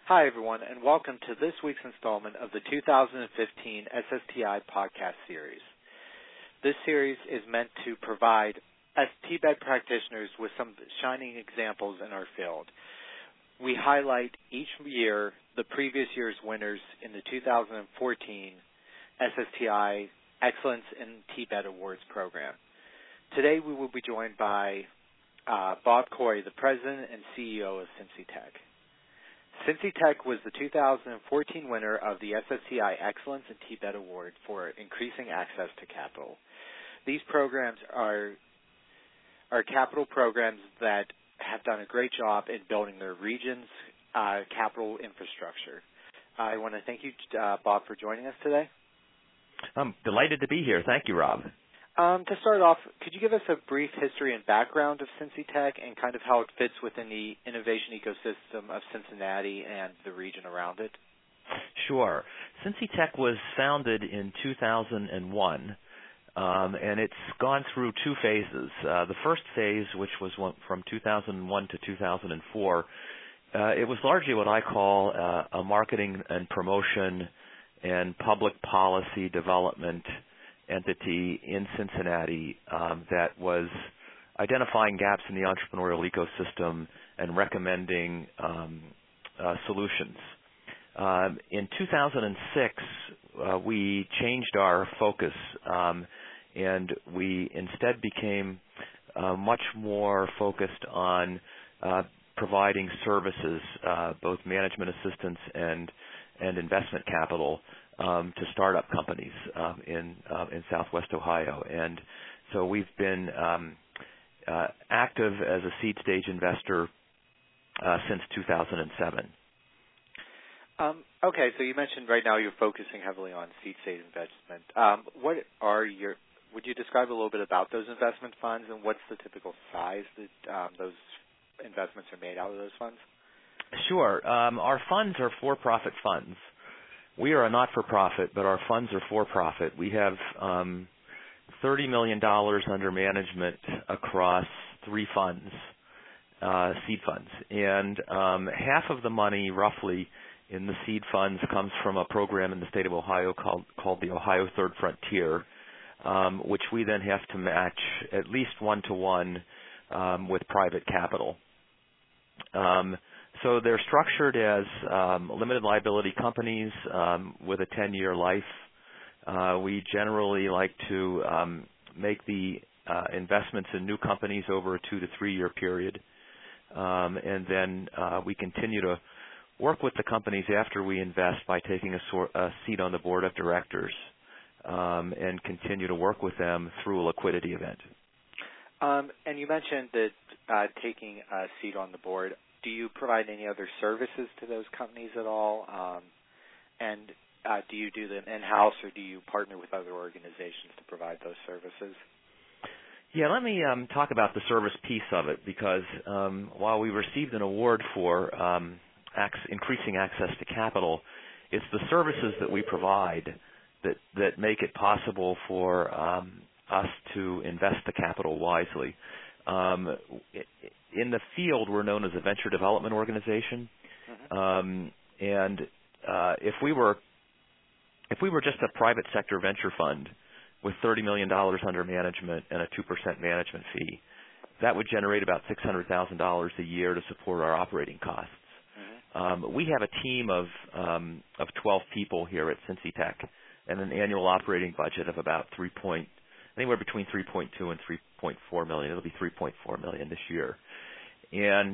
Hi, everyone, and welcome to this week's installment of the 2015 SSTI podcast series. This series is meant to provide TBED practitioners with some shining examples in our field. We highlight each year the previous year's winners in the 2014 SSTI Excellence in TBED Awards program. Today we will be joined by Bob Coury, the President and CEO of Cincy Tech. Cincy Tech was the 2014 winner of the SSTI Excellence in TBED Award for increasing access to capital. These programs are capital programs that have done a great job in building their region's capital infrastructure. I want to thank you, Bob, for joining us today. I'm delighted to be here. Thank you, Rob. To start off, could you give us a brief history and background of Cincy Tech and kind of how it fits within the innovation ecosystem of Cincinnati and the region around it? Sure. Cincy Tech was founded in 2001, and it's gone through two phases. The first phase, which was from 2001 to 2004, it was largely what I call a marketing and promotion and public policy development entity in Cincinnati that was identifying gaps in the entrepreneurial ecosystem and recommending solutions. In 2006, we changed our focus and we instead became much more focused on providing services, both management assistance and investment capital to startup companies in Southwest Ohio. And so we've been active as a seed stage investor since 2007. Okay, so you mentioned right now you're focusing heavily on seed stage investment. Would you describe a little bit about those investment funds and what's the typical size that those investments are made out of those funds? Sure. Our funds are for-profit funds. We are a not-for-profit, but our funds are for-profit. We have $30 million under management across three funds, seed funds. And half of the money, roughly, in the seed funds comes from a program in the state of Ohio called the Ohio Third Frontier, which we then have to match at least one-to-one with private capital. So they're structured as limited liability companies with a 10-year life. We generally like to make the investments in new companies over a 2 to 3 year period. And then we continue to work with the companies after we invest by taking a seat on the board of directors and continue to work with them through a liquidity event. And you mentioned that taking a seat on the board. Do you provide any other services to those companies at all? And do you do them in-house or do you partner with other organizations to provide those services? Yeah, let me talk about the service piece of it because while we received an award for increasing access to capital, it's the services that we provide that make it possible for us to invest the capital wisely. In the field, we're known as a venture development organization, and if we were just a private sector venture fund with $30 million under management and a 2% management fee, that would generate about $600,000 a year to support our operating costs. We have a team of 12 people here at Cincy Tech and an annual operating budget of about anywhere between 3.2 and 3.4 million. It'll be 3.4 million this year. And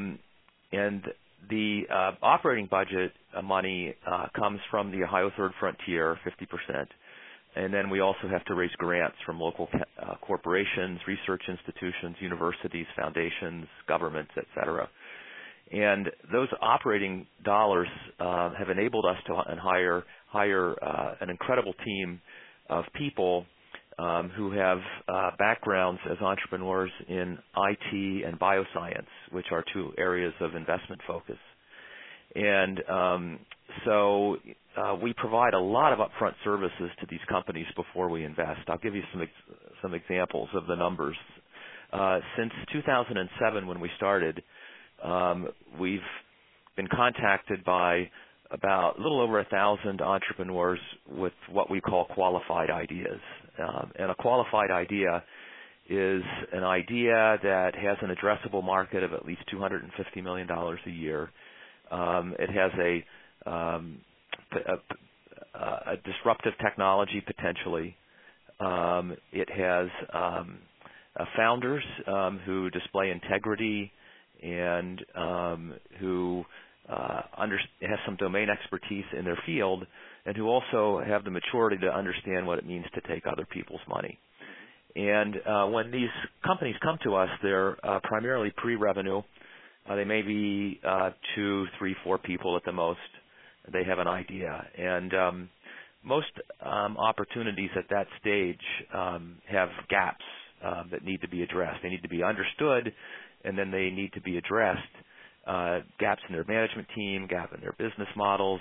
the operating budget money comes from the Ohio Third Frontier, 50%. And then we also have to raise grants from local corporations, research institutions, universities, foundations, governments, et cetera. And those operating dollars have enabled us to hire an incredible team of people who have backgrounds as entrepreneurs in IT and bioscience, which are two areas of investment focus. And so we provide a lot of upfront services to these companies before we invest. I'll give you some examples of the numbers. Since 2007, when we started, we've been contacted by about a little over 1,000 entrepreneurs with what we call qualified ideas. And a qualified idea is an idea that has an addressable market of at least $250 million a year. It has a disruptive technology potentially. It has founders who display integrity and who have some domain expertise in their field, and who also have the maturity to understand what it means to take other people's money. And when these companies come to us, they're primarily pre-revenue. They may be 2, 3, 4 people at the most. They have an idea. And most opportunities at that stage have gaps that need to be addressed. They need to be understood, and then they need to be addressed. Gaps in their management team, gap in their business models,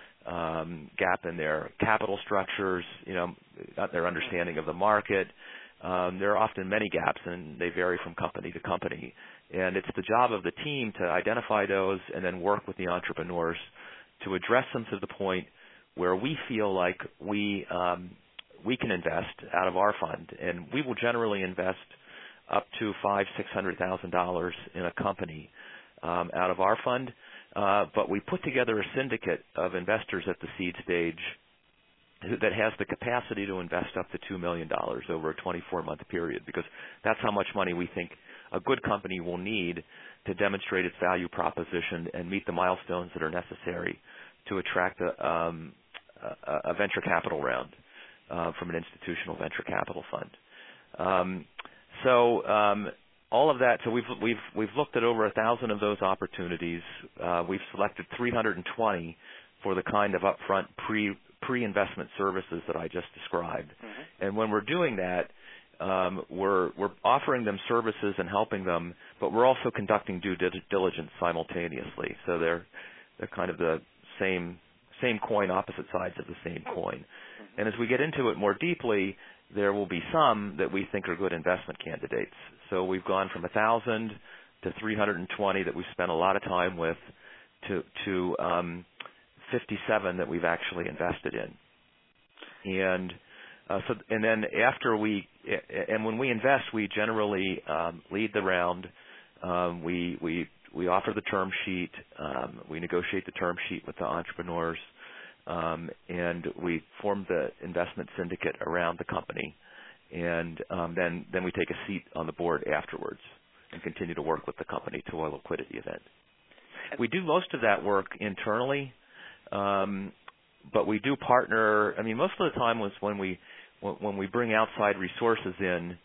gap in their capital structures, their understanding of the market. There are often many gaps, and they vary from company to company. And it's the job of the team to identify those and then work with the entrepreneurs to address them to the point where we feel like we can invest out of our fund. And we will generally invest up to $500,000-$600,000 in a company out of our fund. But we put together a syndicate of investors at the seed stage that has the capacity to invest up to $2 million over a 24-month period, because that's how much money we think a good company will need to demonstrate its value proposition and meet the milestones that are necessary to attract a venture capital round from an institutional venture capital fund. All of that. So we've looked at over 1,000 of those opportunities. We've selected 320 for the kind of upfront pre-investment services that I just described. Mm-hmm. And when we're doing that, we're offering them services and helping them, but we're also conducting due diligence simultaneously. So they're kind of the same coin, opposite sides of the same coin. Mm-hmm. And as we get into it more deeply, there will be some that we think are good investment candidates. So we've gone from 1,000 to 320 that we've spent a lot of time with to 57 that we've actually invested in. And then when we invest, we generally lead the round. We offer the term sheet. We negotiate the term sheet with the entrepreneurs, and we form the investment syndicate around the company. And then we take a seat on the board afterwards and continue to work with the company to a liquidity event. We do most of that work internally. But we do partner. I mean, most of the time was when we bring outside resources in,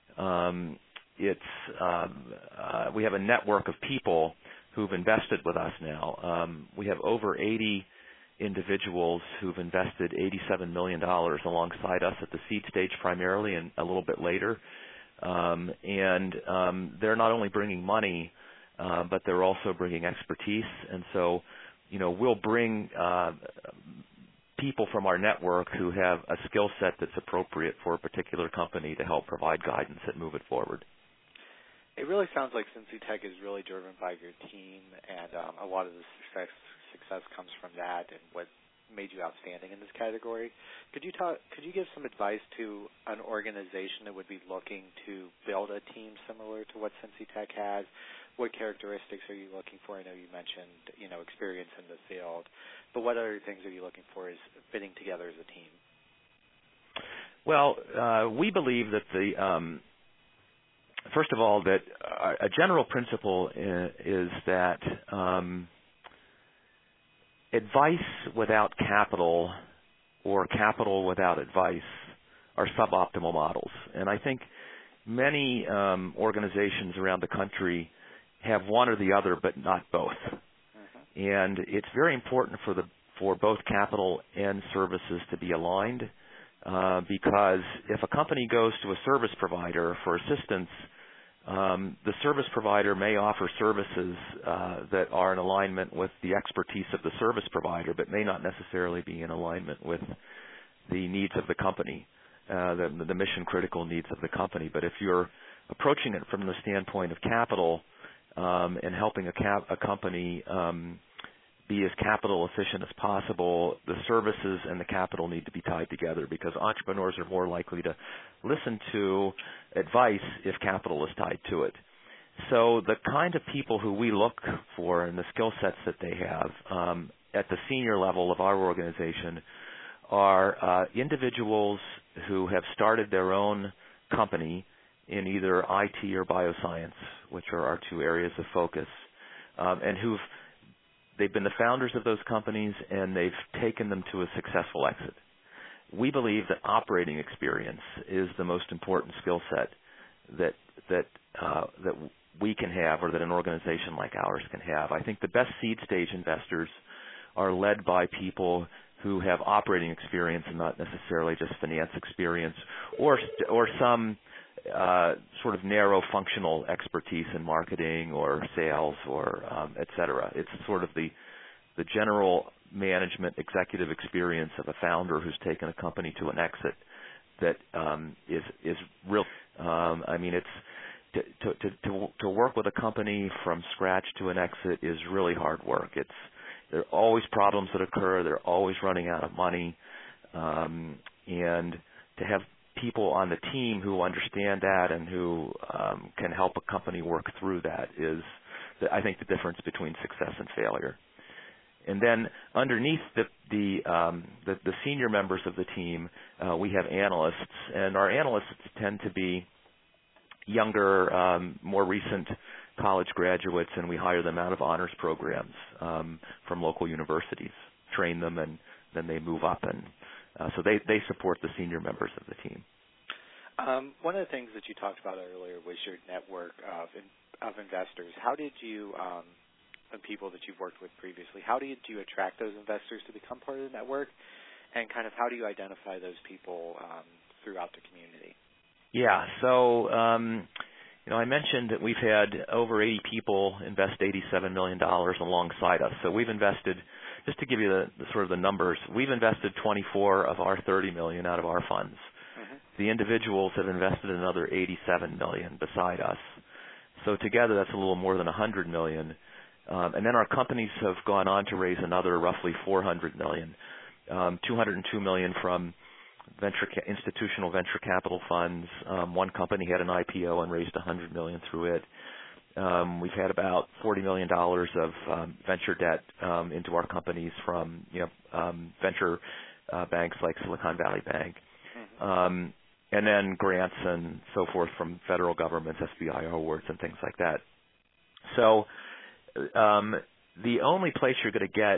we have a network of people who've invested with us now. We have over 80 individuals who've invested $87 million alongside us at the seed stage primarily, and a little bit later. And they're not only bringing money, but they're also bringing expertise. And so, we'll bring people from our network who have a skill set that's appropriate for a particular company to help provide guidance and move it forward. It really sounds like Cincy Tech is really driven by your team, and a lot of the success comes from that and what made you outstanding in this category. Could you give some advice to an organization that would be looking to build a team similar to what Cincy Tech has? What characteristics are you looking for? I know you mentioned, experience in the field, but what other things are you looking for as fitting together as a team? Well, we believe that first of all, that a general principle is that advice without capital or capital without advice are suboptimal models. And I think many organizations around the country have one or the other, but not both. Mm-hmm. And it's very important for both capital and services to be aligned, because if a company goes to a service provider for assistance, the service provider may offer services that are in alignment with the expertise of the service provider, but may not necessarily be in alignment with the needs of the company, the mission-critical needs of the company. But if you're approaching it from the standpoint of capital, and helping a company be as capital efficient as possible, the services and the capital need to be tied together because entrepreneurs are more likely to listen to advice if capital is tied to it. So the kind of people who we look for and the skill sets that they have at the senior level of our organization are individuals who have started their own company in either IT or bioscience, which are our two areas of focus, and they've been the founders of those companies and they've taken them to a successful exit. We believe that operating experience is the most important skill set that we can have, or that an organization like ours can have. I think the best seed stage investors are led by people who have operating experience and not necessarily just finance experience, or some sort of narrow functional expertise in marketing or sales or et cetera. It's sort of the general management executive experience of a founder who's taken a company to an exit that is real. I mean, it's to work with a company from scratch to an exit is really hard work. There are always problems that occur. They're always running out of money, and to have people on the team who understand that and who can help a company work through that is, I think, the difference between success and failure. And then underneath the senior members of the team, we have analysts, and our analysts tend to be younger, more recent college graduates, and we hire them out of honors programs from local universities, train them, and then they move up, and so they support the senior members of the team. One of the things that you talked about earlier was your network of investors. How did you, and people that you've worked with previously, how did you attract those investors to become part of the network, and kind of how do you identify those people throughout the community? Yeah, so I mentioned that we've had over 80 people invest $87 million alongside us. So we've invested, just to give you the sort of the numbers, we've invested 24 of our 30 million out of our funds. Mm-hmm. The individuals have invested another 87 million beside us. So together that's a little more than 100 million. And then our companies have gone on to raise another roughly 400 million, 202 million from institutional venture capital funds. One company had an IPO and raised $100 million through it. We've had about $40 million of venture debt into our companies from venture banks like Silicon Valley Bank, and then grants and so forth from federal governments, SBIR awards and things like that. So the only place you're going to get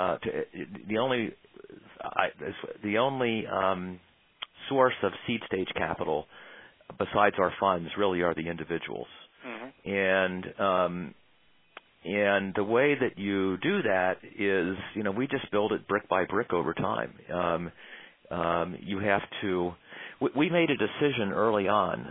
the only source of seed stage capital besides our funds really are the individuals. Mm-hmm. And the way that you do that is, we just build it brick by brick over time. You have to. We made a decision early on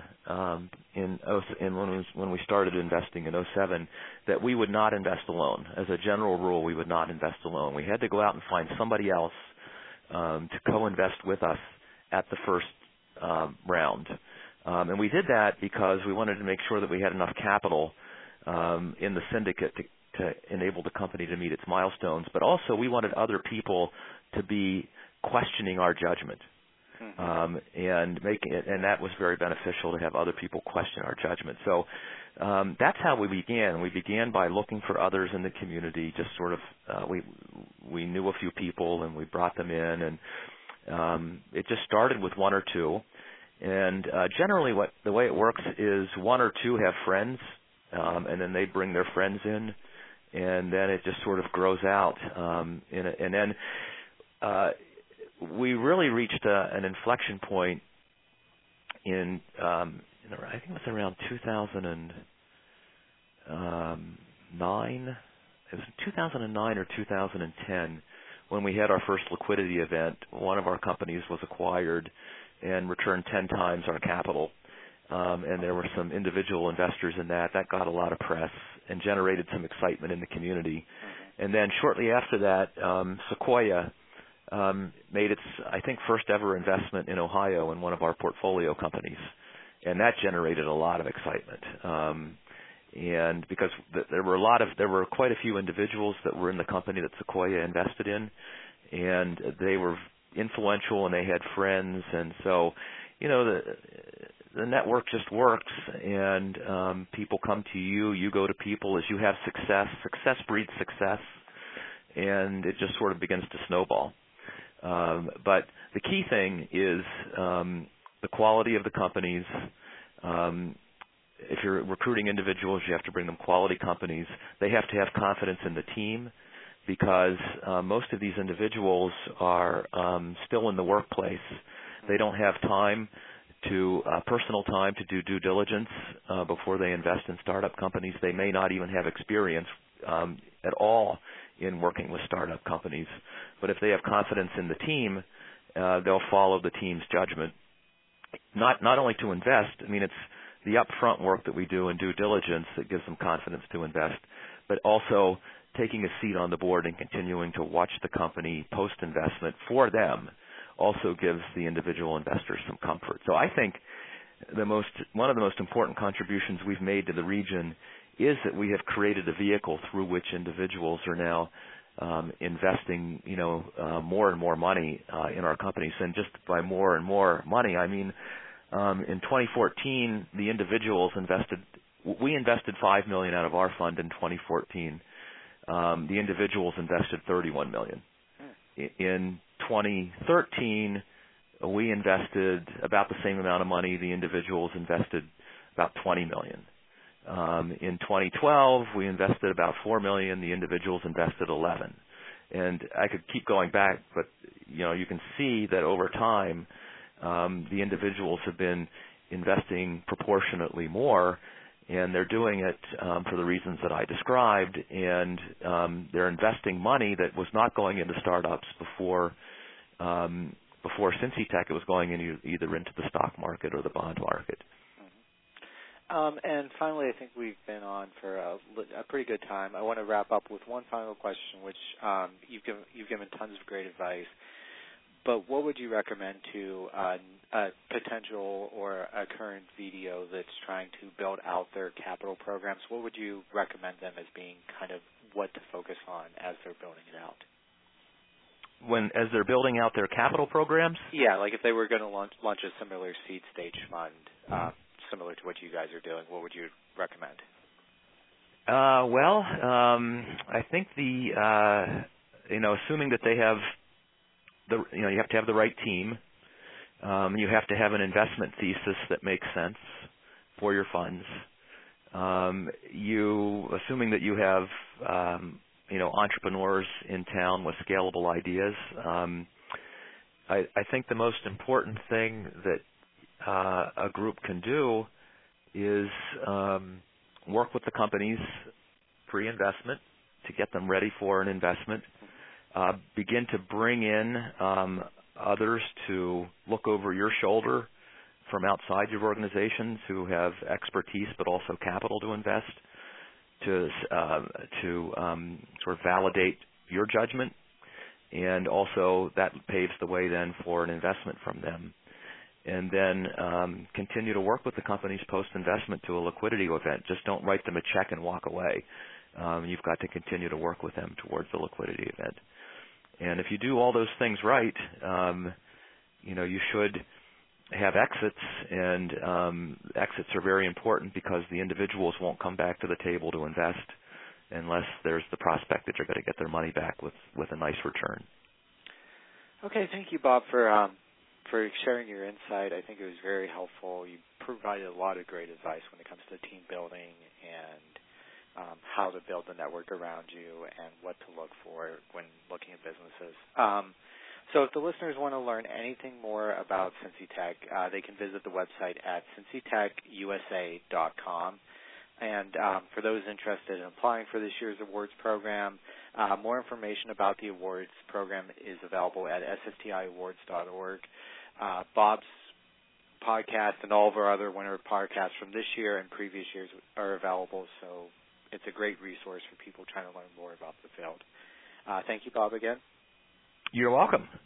when we started investing in 2007 that we would not invest alone. As a general rule, we would not invest alone. We had to go out and find somebody else to co-invest with us at the first round. And we did that because we wanted to make sure that we had enough capital in the syndicate to enable the company to meet its milestones, but also we wanted other people to be questioning our judgment. Mm-hmm. And that was very beneficial to have other people question our judgment. So that's how we began. We began by looking for others in the community. Just sort of we knew a few people and we brought them in, and it just started with one or two. And generally, the way it works is one or two have friends, and then they bring their friends in, and then it just sort of grows out. And then we really reached an inflection point in I think it was around 2009. It was 2009 or 2010 when we had our first liquidity event. One of our companies was acquired and returned 10 times our capital. And there were some individual investors in that. That got a lot of press and generated some excitement in the community. And then shortly after that, Sequoia made its, I think, first ever investment in Ohio in one of our portfolio companies. And that generated a lot of excitement. and because there were quite a few individuals that were in the company that Sequoia invested in, and they were influential and they had friends, and so the network just works, and people come to you, you go to people. As you have success breeds success, and it just sort of begins to snowball. But the key thing is the quality of the companies. If you're recruiting individuals, you have to bring them quality companies. They have to have confidence in the team, because most of these individuals are still in the workplace. They don't have personal time to do due diligence before they invest in startup companies. They may not even have experience at all in working with startup companies. But if they have confidence in the team, they'll follow the team's judgment. Not only to invest, it's the upfront work that we do in due diligence that gives them confidence to invest, but also taking a seat on the board and continuing to watch the company post-investment for them also gives the individual investors some comfort. So I think one of the most important contributions we've made to the region is that we have created a vehicle through which individuals are now investing, more and more money in our companies. And just by more and more money, I mean in 2014, the individuals we invested $5 million out of our fund in 2014. The individuals invested $31 million. In 2013, we invested about the same amount of money. The individuals invested about $20 million. In 2012, we invested about $4 million. The individuals invested $11 million. And I could keep going back, but you can see that over time, the individuals have been investing proportionately more, and they're doing it for the reasons that I described, and they're investing money that was not going into startups before Cincy Tech. It was going either into the stock market or the bond market. And finally, I think we've been on for a pretty good time. I want to wrap up with one final question, which you've given tons of great advice. But what would you recommend to a potential or a current VDO that's trying to build out their capital programs? What would you recommend them as being kind of what to focus on as they're building it out? As they're building out their capital programs? Yeah, like if they were going to launch a similar seed stage fund, similar to what you guys are doing, what would you recommend? I think assuming that they have you have to have the right team. You have to have an investment thesis that makes sense for your funds. Assuming that you have entrepreneurs in town with scalable ideas. I think the most important thing that a group can do is work with the companies pre-investment to get them ready for an investment. Begin to bring in others to look over your shoulder from outside your organizations who have expertise but also capital to invest, to sort of validate your judgment, and also that paves the way then for an investment from them. And then continue to work with the companies post-investment to a liquidity event. Just don't write them a check and walk away. You've got to continue to work with them towards the liquidity event. And if you do all those things right, you should have exits, and exits are very important because the individuals won't come back to the table to invest unless there's the prospect that you're going to get their money back with a nice return. Okay, thank you, Bob, for sharing your insight. I think it was very helpful. You provided a lot of great advice when it comes to team building and how to build the network around you and what to look for when looking at businesses. So if the listeners want to learn anything more about Cincy Tech, they can visit the website at cincytechusa.com. And for those interested in applying for this year's awards program, more information about the awards program is available at ssstiawards.org. Bob's podcast and all of our other winner podcasts from this year and previous years are available, so it's a great resource for people trying to learn more about the field. Thank you, Bob, again. You're welcome.